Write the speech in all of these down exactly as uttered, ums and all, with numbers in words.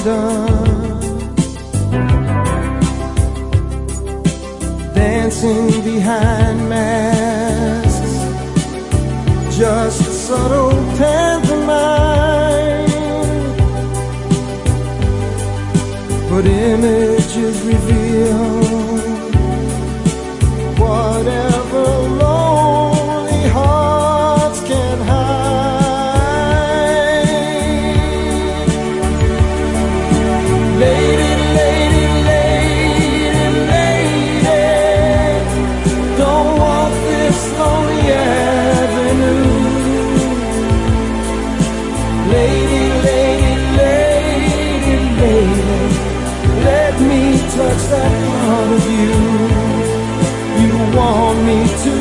undone, dancing behind masks, just a subtle pantomime, but images reveal whatever lonely hearts can hide. Lady, lady, lady, lady, don't walk this lonely avenue. Lady, lady, lady, lady, let me touch that part of you you want me to.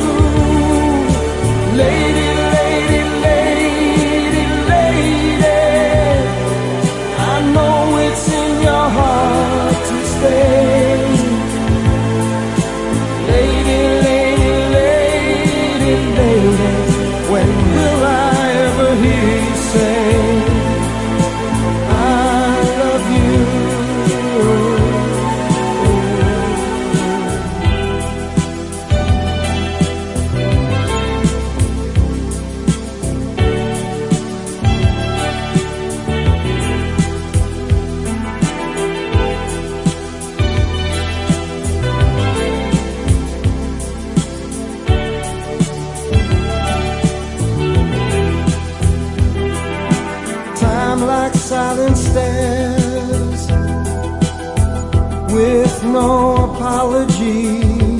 Lady, lady, lady, lady, I know it's in your heart to stay. Lady, lady, lady, lady, when will I ever hear you say I love you? Like silent stairs, with no apology,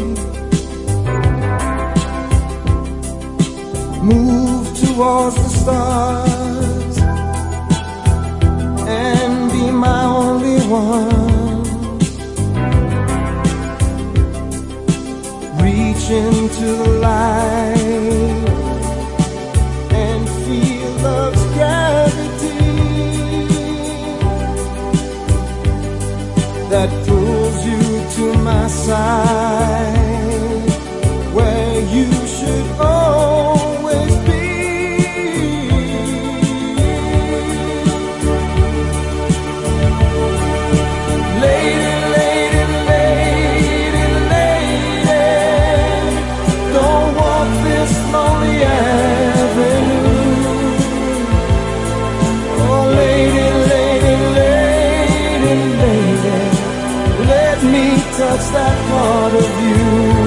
move towards the stars and be my only one. Reach into the light and feel love's gravity that pulls you to my side, where you should always be. Lady, lady, lady, lady, don't walk this lonely avenue. Oh, lady, lady, lady, lady, let me touch that part of you.